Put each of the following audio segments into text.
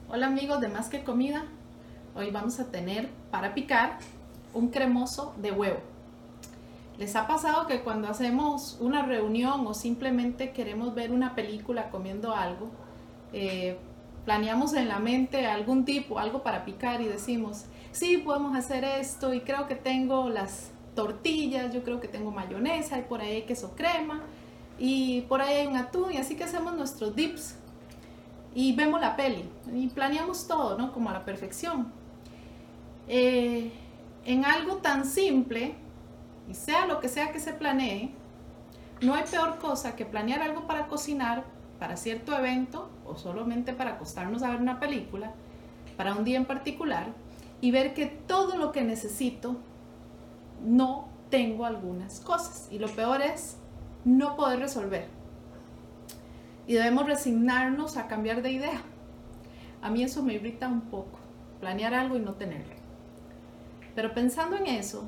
Hola amigos de Más que Comida, hoy vamos a tener para picar un cremoso de huevo. ¿Les ha pasado que cuando hacemos una reunión o simplemente queremos ver una película comiendo algo, planeamos en la mente algún tipo, algo para picar y decimos, sí, podemos hacer esto y creo que tengo las tortillas, yo creo que tengo mayonesa y por ahí hay queso crema y por ahí hay un atún y así que hacemos nuestros dips? Y vemos la peli y planeamos todo, ¿no? Como a la perfección. En algo tan simple, y sea lo que sea que se planee, no hay peor cosa que planear algo para cocinar, para cierto evento, o solamente para acostarnos a ver una película, para un día en particular, y ver que todo lo que necesito no tengo algunas cosas. Y lo peor es no poder resolver. Y debemos resignarnos a cambiar de idea. A mí eso me irrita un poco, planear algo y no tenerlo. Pero pensando en eso,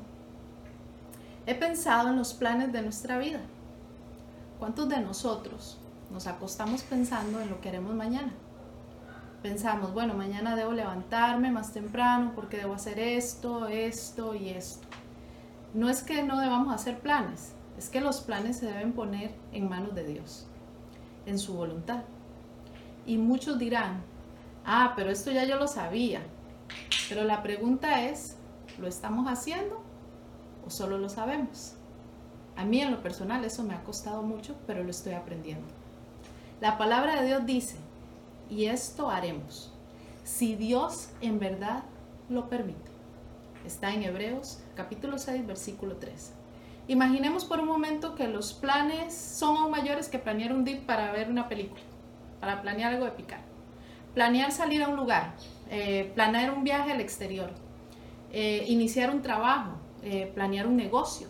he pensado en los planes de nuestra vida. ¿Cuántos de nosotros nos acostamos pensando en lo que haremos mañana? Pensamos, bueno, mañana debo levantarme más temprano porque debo hacer esto, esto y esto. No es que no debamos hacer planes, es que los planes se deben poner en manos de Dios, en su voluntad. Y muchos dirán, pero esto ya yo lo sabía. Pero la pregunta es, ¿lo estamos haciendo o solo lo sabemos? A mí en lo personal eso me ha costado mucho, pero lo estoy aprendiendo. La palabra de Dios dice, y esto haremos, si Dios en verdad lo permite. Está en Hebreos capítulo 6, versículo 3. Imaginemos por un momento que los planes son aún mayores que planear un dip para ver una película, para planear algo de picar. Planear salir a un lugar, planear un viaje al exterior, iniciar un trabajo, planear un negocio,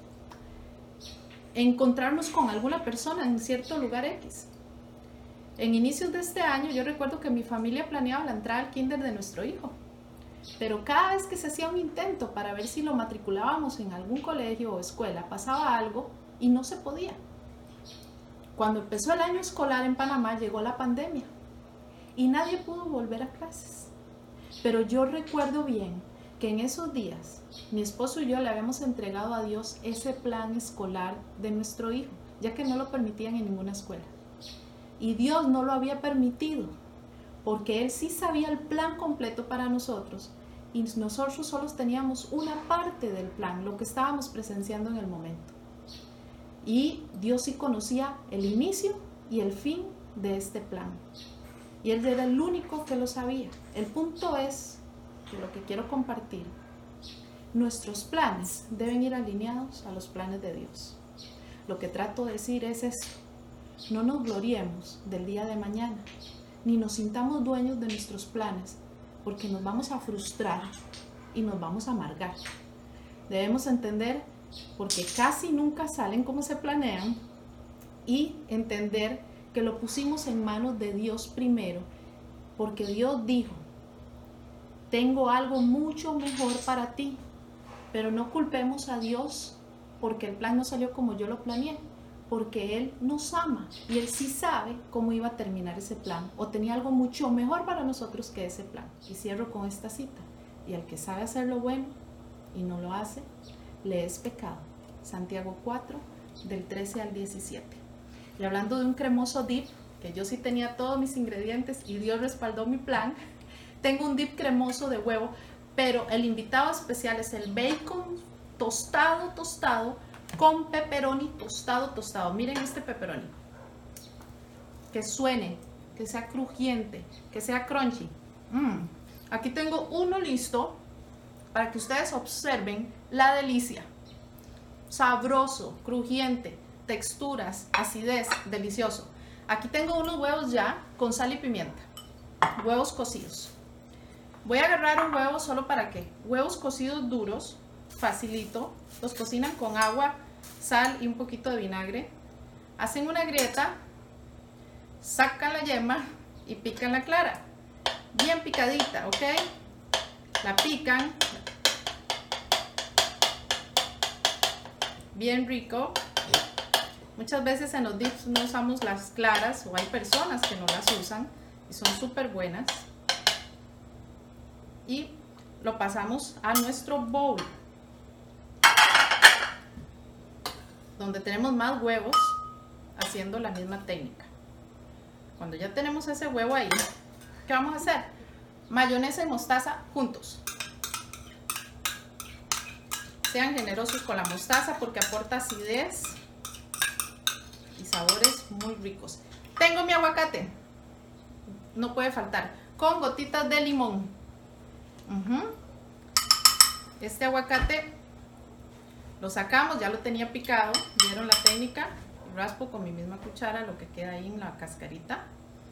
encontrarnos con alguna persona en cierto lugar X. En inicios de este año yo recuerdo que mi familia planeaba la entrada al kinder de nuestro hijo, pero cada vez que se hacía un intento para ver si lo matriculábamos en algún colegio o escuela pasaba algo y no se podía. Cuando empezó el año escolar en Panamá llegó la pandemia y nadie pudo volver a clases. Pero yo recuerdo bien que en esos días mi esposo y yo le habíamos entregado a Dios ese plan escolar de nuestro hijo, ya que no lo permitían en ninguna escuela. Y Dios no lo había permitido, porque Él sí sabía el plan completo para nosotros y nosotros solo teníamos una parte del plan, lo que estábamos presenciando en el momento. Y Dios sí conocía el inicio y el fin de este plan. Y Él era el único que lo sabía. El punto es, que lo que quiero compartir, nuestros planes deben ir alineados a los planes de Dios. Lo que trato de decir es esto: no nos gloriemos del día de mañana, ni nos sintamos dueños de nuestros planes, porque nos vamos a frustrar y nos vamos a amargar. Debemos entender, porque casi nunca salen como se planean, y entender que lo pusimos en manos de Dios primero, porque Dios dijo, tengo algo mucho mejor para ti, pero no culpemos a Dios porque el plan no salió como yo lo planeé, porque Él nos ama y Él sí sabe cómo iba a terminar ese plan o tenía algo mucho mejor para nosotros que ese plan. Y cierro con esta cita: y el que sabe hacer lo bueno y no lo hace, le es pecado. Santiago 4, del 13 al 17. Y hablando de un cremoso dip, que yo sí tenía todos mis ingredientes y Dios respaldó mi plan, tengo un dip cremoso de huevo, pero el invitado especial es el bacon tostado con pepperoni tostado. Miren este pepperoni. Que suene, que sea crujiente, que sea crunchy. Aquí tengo uno listo para que ustedes observen la delicia. Sabroso, crujiente, texturas, acidez, delicioso. Aquí tengo unos huevos ya con sal y pimienta, huevos cocidos. Voy a agarrar un huevo solo para que, huevos cocidos duros, facilito, los cocinan con agua, sal y un poquito de vinagre. Hacen una grieta, sacan la yema y pican la clara, bien picadita, ¿ok? La pican, bien rico. Muchas veces en los dips no usamos las claras, o hay personas que no las usan y son súper buenas. y lo pasamos a nuestro bowl, donde tenemos más huevos, haciendo la misma técnica. Cuando ya tenemos ese huevo ahí, ¿qué vamos a hacer? Mayonesa y mostaza juntos. Sean generosos con la mostaza porque aporta acidez y sabores muy ricos. Tengo mi aguacate, no puede faltar, con gotitas de limón. Este aguacate lo sacamos, ya lo tenía picado, vieron la técnica, raspo con mi misma cuchara lo que queda ahí en la cascarita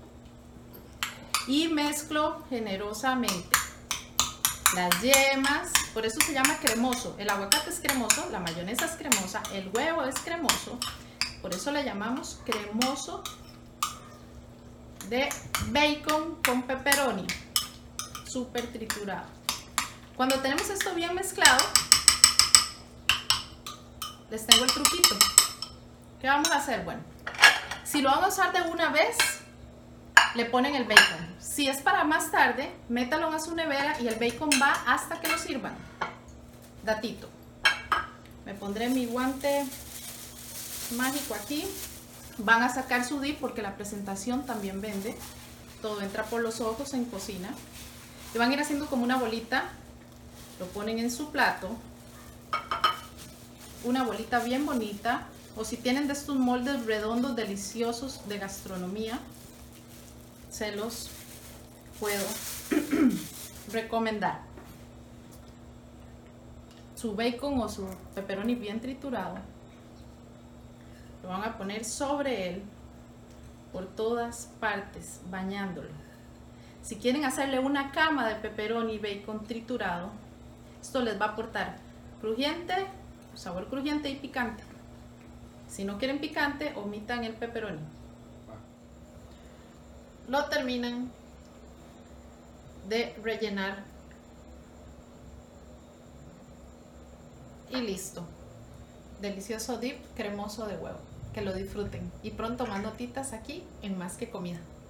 y mezclo generosamente las yemas, por eso se llama cremoso. El aguacate es cremoso, la mayonesa es cremosa, el huevo es cremoso, por eso le llamamos cremoso de bacon con pepperoni, súper triturado. Cuando tenemos esto bien mezclado, les tengo el truquito. ¿Qué vamos a hacer? Bueno, si lo vamos a usar de una vez, le ponen el bacon. Si es para más tarde, métalo en su nevera y el bacon va hasta que lo sirvan. Datito. Me pondré mi guante mágico aquí. Van a sacar su dip porque la presentación también vende. Todo entra por los ojos en cocina. Y van a ir haciendo como una bolita. Lo ponen en su plato. Una bolita bien bonita. O si tienen de estos moldes redondos deliciosos de gastronomía, se los puedo recomendar. Su bacon o su pepperoni bien triturado lo van a poner sobre él por todas partes, bañándolo. Si quieren hacerle una cama de pepperoni y bacon triturado, esto les va a aportar crujiente, sabor crujiente y picante. Si no quieren picante, omitan el pepperoni. Lo terminan de rellenar y listo. Delicioso dip cremoso de huevo. Que lo disfruten y pronto más notitas aquí en Más que Comida.